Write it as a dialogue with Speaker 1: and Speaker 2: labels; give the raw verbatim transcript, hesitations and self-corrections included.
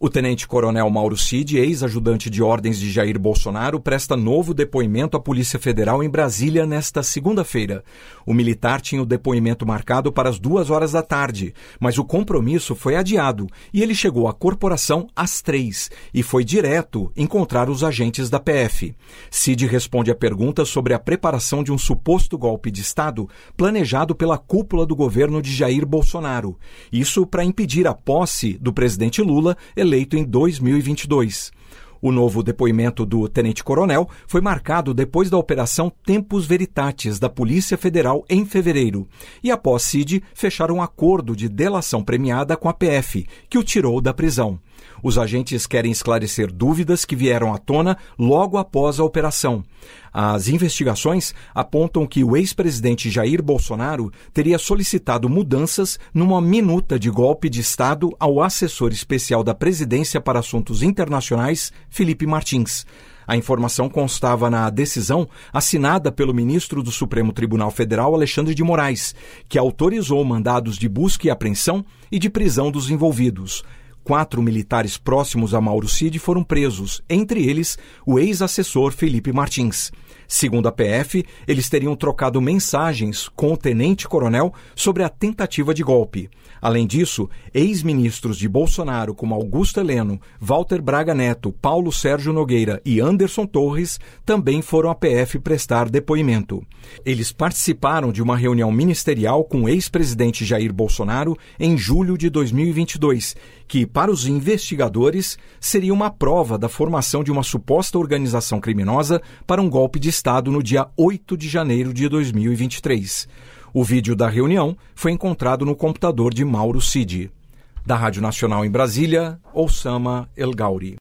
Speaker 1: O tenente-coronel Mauro Cid, ex-ajudante de ordens de Jair Bolsonaro, presta novo depoimento à Polícia Federal em Brasília nesta segunda-feira. O militar tinha o depoimento marcado para as duas horas da tarde, mas o compromisso foi adiado e ele chegou à corporação às três e foi direto encontrar os agentes da P F. Cid responde a perguntas sobre a preparação de um suposto golpe de Estado planejado pela cúpula do governo de Jair Bolsonaro. Isso para impedir a posse do presidente Lula, eleito em dois mil e vinte e dois. O novo depoimento do tenente-coronel foi marcado depois da Operação Tempus Veritatis da Polícia Federal em fevereiro e, após Cid, fechar um acordo de delação premiada com a P F, que o tirou da prisão. Os agentes querem esclarecer dúvidas que vieram à tona logo após a operação. As investigações apontam que o ex-presidente Jair Bolsonaro teria solicitado mudanças numa minuta de golpe de Estado ao assessor especial da Presidência para Assuntos Internacionais, Felipe Martins. A informação constava na decisão assinada pelo ministro do Supremo Tribunal Federal, Alexandre de Moraes, que autorizou mandados de busca e apreensão e de prisão dos envolvidos. Quatro militares próximos a Mauro Cid foram presos, entre eles o ex-assessor Felipe Martins. Segundo a P F, eles teriam trocado mensagens com o tenente-coronel sobre a tentativa de golpe. Além disso, ex-ministros de Bolsonaro como Augusto Heleno, Walter Braga Neto, Paulo Sérgio Nogueira e Anderson Torres também foram à P F prestar depoimento. Eles participaram de uma reunião ministerial com o ex-presidente Jair Bolsonaro em julho de dois mil e vinte e dois, que, para os investigadores, seria uma prova da formação de uma suposta organização criminosa para um golpe de Estado no dia oito de janeiro de dois mil e vinte e três. O vídeo da reunião foi encontrado no computador de Mauro Cid. Da Rádio Nacional em Brasília, Oussama El Gauri.